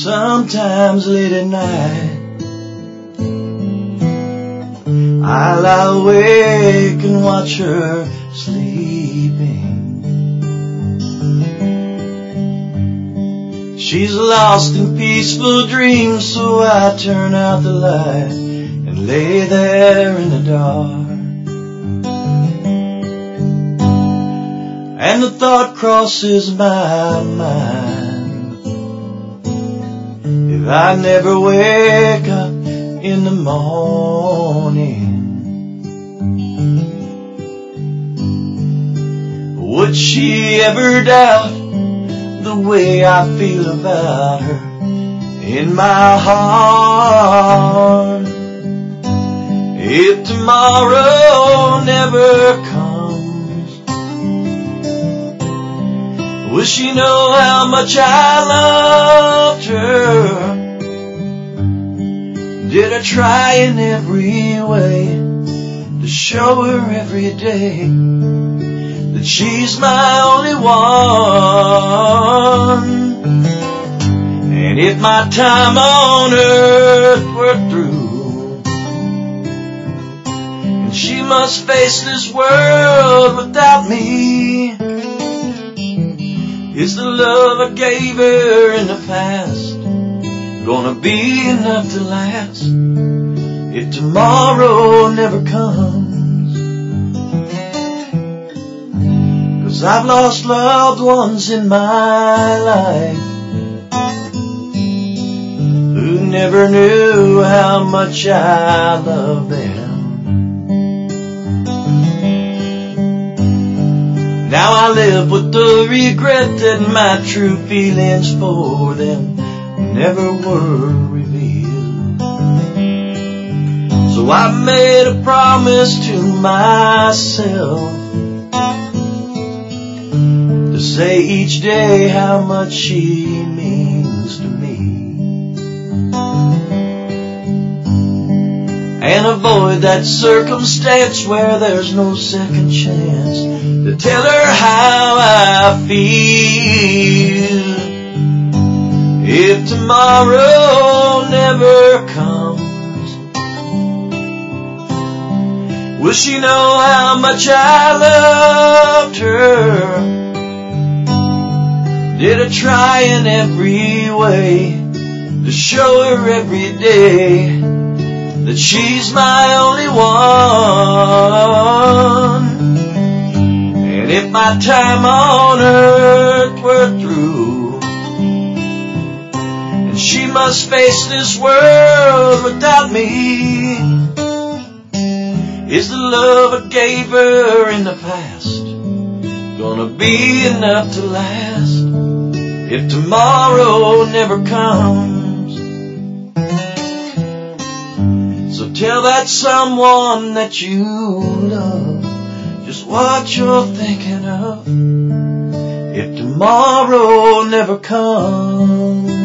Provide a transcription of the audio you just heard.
Sometimes late at night I lie awake and watch her sleeping. She's lost in peaceful dreams, so I turn out the light and lay there in the dark. And the thought crosses my mind, if I never wake up in the morning, would she ever doubt the way I feel about her in my heart? If tomorrow never comes, will she know how much I loved her? Did I try in every way to show her every day that she's my only one? And if my time on earth were through, and she must face this world without me, is the love I gave her in the past gonna be enough to last if tomorrow never comes? 'Cause I've lost loved ones in my life who never knew how much I loved them. Now I live with the regret that my true feelings for them never were revealed. So I made a promise to myself to say each day how much she means to me, and avoid that circumstance where there's no second chance to tell her how I feel. If tomorrow never comes, will she know how much I loved her? Did I try in every way to show her every day that she's my only one? And if my time on earth were through, she must face this world without me, is the love I gave her in the past gonna be enough to last if tomorrow never comes? So tell that someone that you love just what you're thinking of if tomorrow never comes.